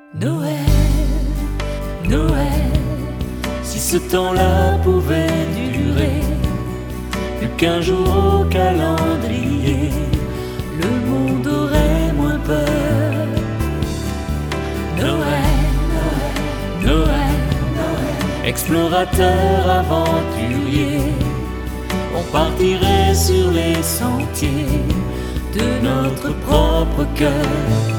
Noël, Noël, si ce temps-là pouvait durer plus qu'un jour au calendrier, le monde aurait moins peur. Noël, Noël, Noël, Noël, explorateur aventurier, on partirait sur les sentiers de notre propre cœur.